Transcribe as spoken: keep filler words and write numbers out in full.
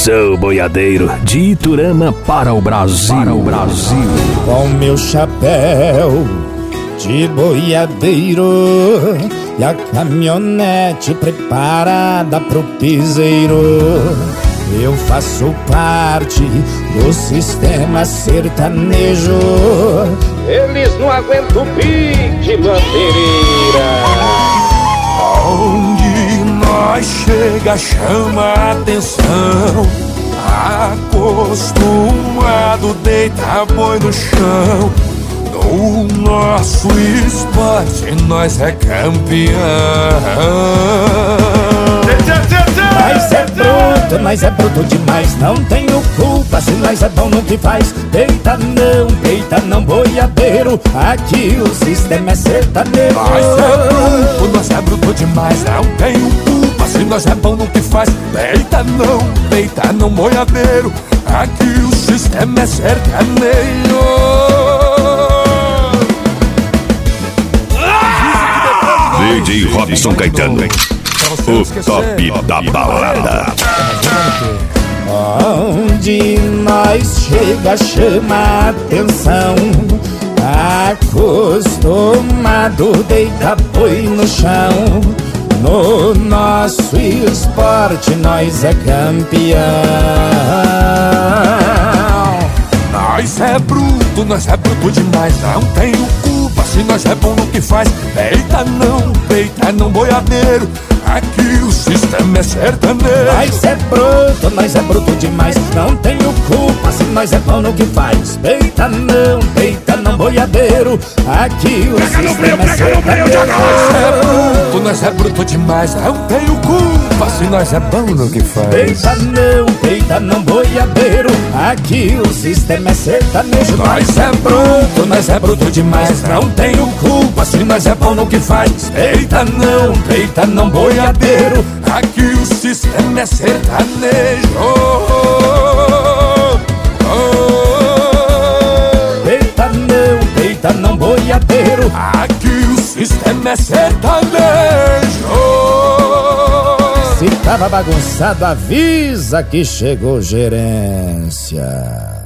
Sou boiadeiro de Iturama para o Brasil. Para o Brasil. Com meu chapéu de boiadeiro e a caminhonete preparada pro piseiro, eu faço parte do sistema sertanejo. Eles não aguentam o pique, bandeireira. Onde nós chega chama a atenção. Acostumado deita boi no chão. No nosso esporte nós é campeão. Nós é bruto, nós é bruto demais. Não tenho culpa se nós é bom no que faz. Deita não, deita não, boiadeiro. Aqui o sistema é sertanejo. Nós é bruto, nós é bruto demais. Não tenho culpa se nós é bom no que faz. Deita não, deita não, boiadeiro. Aqui o sistema é sertanejo. D J Robson Caetano, o top da balada. Onde nós chega chama a atenção. Acostumado deita boi no chão. No nosso esporte nós é campeão. Nós é bruto, nós é bruto demais. Não tenho culpa se nós é bom no que faz. Deita não, deita não, boiadeiro. Aqui o sistema é sertanejo. Nós é bruto, nós é bruto demais. Não tenho culpa se nós é bom no que faz. Deita não, deita não, boiadeiro. Aqui o sistema é sertanejo. Nós é bruto, nós é bruto demais. Não tenho culpa se nós é bom no que faz. Deita não, deita não, boiadeiro. Aqui o sistema é sertanejo. Nós é bruto, nós é bruto demais. Não tenho culpa se nós é bom no que faz. Deita não, deita não, boiadeiro. Aqui o sistema é sertanejo. Deita não, deita não, boiadeiro. Aqui o sistema é sertanejo. Se tava bagunçado, avisa que chegou gerência.